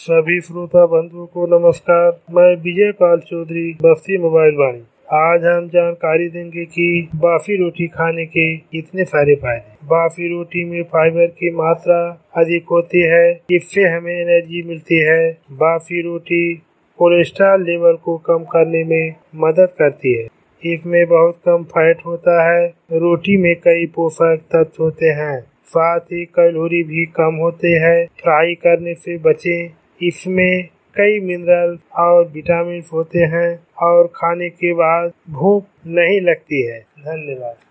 सभी श्रोता बंधुओं को नमस्कार। मैं विजय पाल चौधरी, बस्ती मोबाइल वाणी। आज हम जानकारी देंगे कि बासी रोटी खाने के कितने सारे फायदे। बासी रोटी में फाइबर की मात्रा अधिक होती है, इससे हमें एनर्जी मिलती है। बासी रोटी कोलेस्ट्रॉल लेवल को कम करने में मदद करती है। इसमें बहुत कम फैट होता है। रोटी में कई पोषक तत्व होते हैं, साथ ही कैलोरी भी कम होते हैं। फ्राई करने से बचें, इसमें कई मिनरल और विटामिन होते हैं और खाने के बाद भूख नहीं लगती है। धन्यवाद।